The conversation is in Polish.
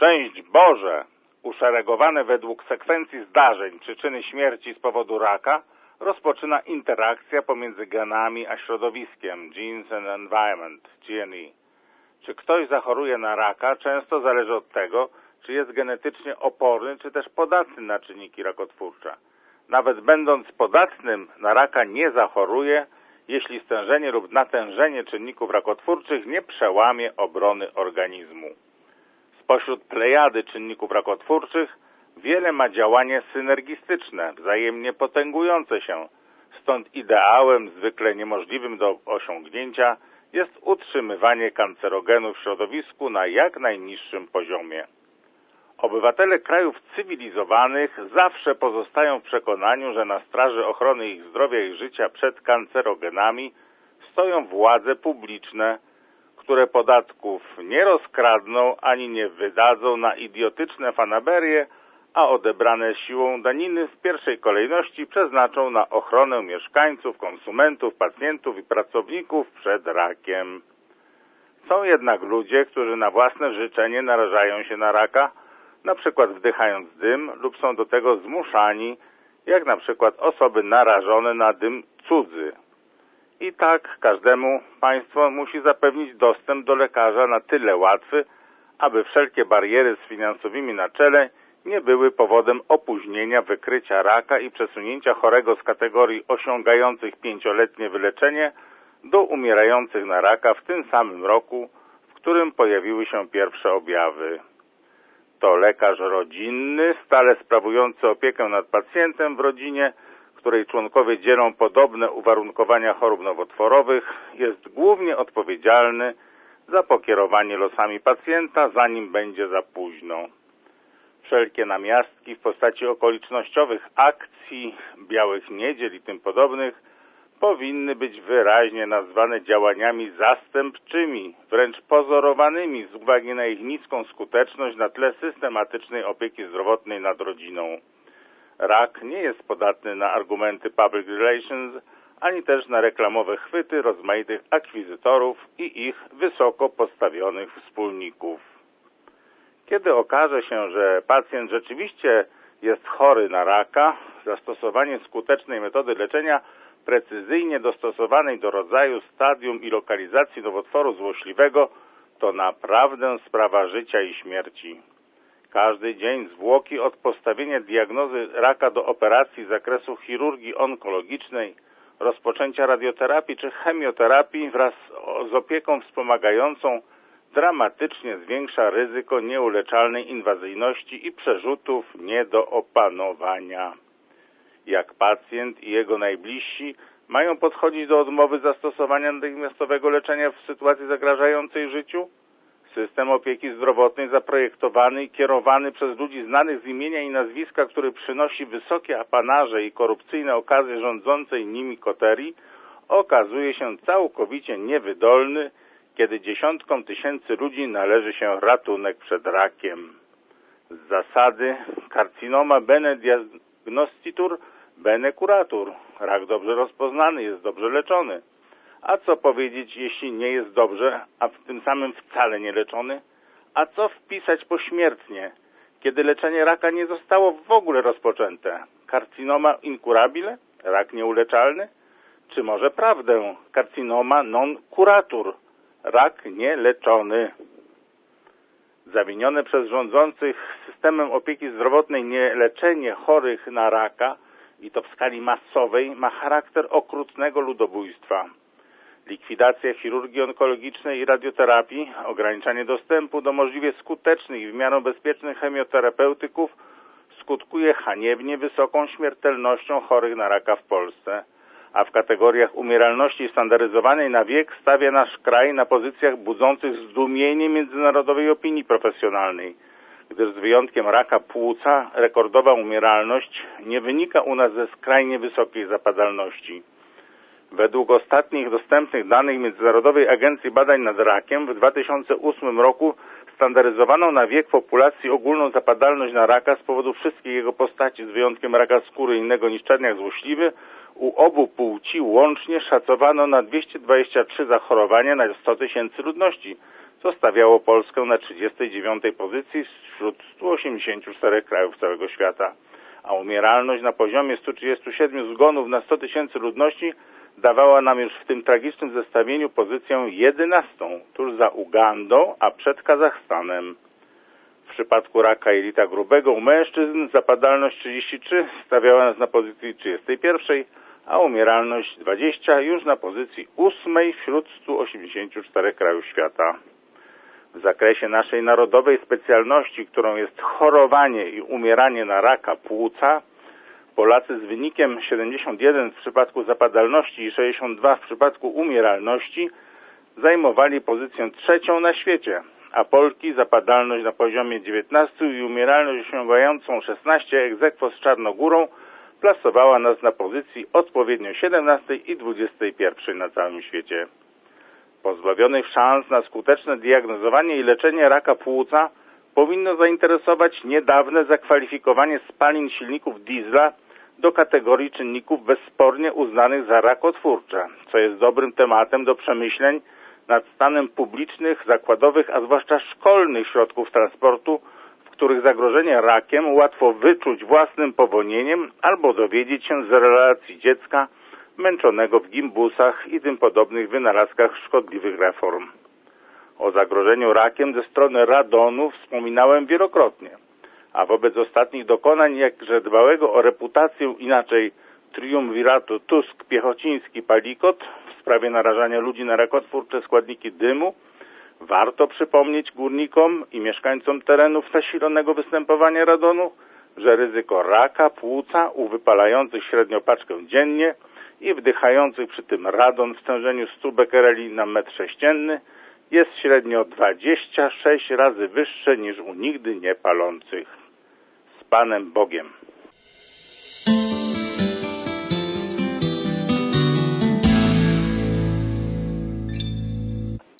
Szczęść Boże! Uszeregowane według sekwencji zdarzeń przyczyny śmierci z powodu raka rozpoczyna interakcja pomiędzy genami a środowiskiem, Genes and Environment, GNE. Czy ktoś zachoruje na raka, często zależy od tego, czy jest genetycznie oporny, czy też podatny na czynniki rakotwórcze. Nawet będąc podatnym na raka nie zachoruje, jeśli stężenie lub natężenie czynników rakotwórczych nie przełamie obrony organizmu. Spośród plejady czynników rakotwórczych wiele ma działanie synergistyczne, wzajemnie potęgujące się. Stąd ideałem, zwykle niemożliwym do osiągnięcia, jest utrzymywanie kancerogenów w środowisku na jak najniższym poziomie. Obywatele krajów cywilizowanych zawsze pozostają w przekonaniu, że na straży ochrony ich zdrowia i życia przed kancerogenami stoją władze publiczne, które podatków nie rozkradną ani nie wydadzą na idiotyczne fanaberie, a odebrane siłą daniny w pierwszej kolejności przeznaczą na ochronę mieszkańców, konsumentów, pacjentów i pracowników przed rakiem. Są jednak ludzie, którzy na własne życzenie narażają się na raka, na przykład wdychając dym lub są do tego zmuszani, jak na przykład osoby narażone na dym cudzy. I tak każdemu państwo musi zapewnić dostęp do lekarza na tyle łatwy, aby wszelkie bariery z finansowymi na czele nie były powodem opóźnienia wykrycia raka i przesunięcia chorego z kategorii osiągających 5-letnie wyleczenie do umierających na raka w tym samym roku, w którym pojawiły się pierwsze objawy. To lekarz rodzinny, stale sprawujący opiekę nad pacjentem w rodzinie, której członkowie dzielą podobne uwarunkowania chorób nowotworowych, jest głównie odpowiedzialny za pokierowanie losami pacjenta, zanim będzie za późno. Wszelkie namiastki w postaci okolicznościowych akcji, białych niedziel i tym podobnych powinny być wyraźnie nazwane działaniami zastępczymi, wręcz pozorowanymi z uwagi na ich niską skuteczność na tle systematycznej opieki zdrowotnej nad rodziną. Rak nie jest podatny na argumenty public relations, ani też na reklamowe chwyty rozmaitych akwizytorów i ich wysoko postawionych wspólników. Kiedy okaże się, że pacjent rzeczywiście jest chory na raka, zastosowanie skutecznej metody leczenia precyzyjnie dostosowanej do rodzaju, stadium i lokalizacji nowotworu złośliwego to naprawdę sprawa życia i śmierci. Każdy dzień zwłoki od postawienia diagnozy raka do operacji z zakresu chirurgii onkologicznej, rozpoczęcia radioterapii czy chemioterapii wraz z opieką wspomagającą dramatycznie zwiększa ryzyko nieuleczalnej inwazyjności i przerzutów nie do opanowania. Jak pacjent i jego najbliżsi mają podchodzić do odmowy zastosowania natychmiastowego leczenia w sytuacji zagrażającej życiu? System opieki zdrowotnej zaprojektowany i kierowany przez ludzi znanych z imienia i nazwiska, który przynosi wysokie apanaże i korupcyjne okazy rządzącej nimi koterii, okazuje się całkowicie niewydolny, kiedy dziesiątkom tysięcy ludzi należy się ratunek przed rakiem. Z zasady carcinoma bene diagnostitur bene curatur. Rak dobrze rozpoznany jest dobrze leczony. A co powiedzieć, jeśli nie jest dobrze, a w tym samym wcale nie leczony? A co wpisać pośmiertnie, kiedy leczenie raka nie zostało w ogóle rozpoczęte? Carcinoma incurabile? Rak nieuleczalny? Czy może prawdę? Carcinoma non curatur? Rak nieleczony. Zawinione przez rządzących systemem opieki zdrowotnej nieleczenie chorych na raka, i to w skali masowej, ma charakter okrutnego ludobójstwa. Likwidacja chirurgii onkologicznej i radioterapii, ograniczanie dostępu do możliwie skutecznych i w miarę bezpiecznych chemioterapeutyków skutkuje haniebnie wysoką śmiertelnością chorych na raka w Polsce, a w kategoriach umieralności standaryzowanej na wiek stawia nasz kraj na pozycjach budzących zdumienie międzynarodowej opinii profesjonalnej, gdyż z wyjątkiem raka płuca rekordowa umieralność nie wynika u nas ze skrajnie wysokiej zapadalności. Według ostatnich dostępnych danych Międzynarodowej Agencji Badań nad Rakiem w 2008 roku standaryzowano na wiek populacji ogólną zapadalność na raka z powodu wszystkich jego postaci, z wyjątkiem raka skóry innego niż czerniak złośliwy, U obu płci łącznie szacowano na 223 zachorowania na 100 tysięcy ludności, co stawiało Polskę na 39. pozycji wśród 184 krajów całego świata, a umieralność na poziomie 137 zgonów na 100 tysięcy ludności dawała nam już w tym tragicznym zestawieniu pozycję 11, tuż za Ugandą, a przed Kazachstanem. W przypadku raka jelita grubego u mężczyzn zapadalność 33 stawiała nas na pozycji 31, a umieralność 20 już na pozycji 8 wśród 184 krajów świata. W zakresie naszej narodowej specjalności, którą jest chorowanie i umieranie na raka płuca, Polacy z wynikiem 71 w przypadku zapadalności i 62 w przypadku umieralności zajmowali pozycję trzecią na świecie, a Polki zapadalność na poziomie 19 i umieralność osiągającą 16 ex aequo z Czarnogórą plasowała nas na pozycji odpowiednio 17 i 21 na całym świecie. Pozbawionych szans na skuteczne diagnozowanie i leczenie raka płuca powinno zainteresować niedawne zakwalifikowanie spalin silników diesla do kategorii czynników bezspornie uznanych za rakotwórcze, co jest dobrym tematem do przemyśleń nad stanem publicznych, zakładowych, a zwłaszcza szkolnych środków transportu, w których zagrożenie rakiem łatwo wyczuć własnym powonieniem albo dowiedzieć się z relacji dziecka męczonego w gimbusach i tym podobnych wynalazkach szkodliwych reform. O zagrożeniu rakiem ze strony radonu wspominałem wielokrotnie, a wobec ostatnich dokonań jakże dbałego o reputację, inaczej triumviratu Tusk-Piechociński-Palikot w sprawie narażania ludzi na rakotwórcze składniki dymu, warto przypomnieć górnikom i mieszkańcom terenów zasilonego występowania radonu, że ryzyko raka płuca u wypalających średnio paczkę dziennie i wdychających przy tym radon w stężeniu 100 bekereli na metr sześcienny jest średnio 26 razy wyższe niż u nigdy nie palących. Z Panem Bogiem.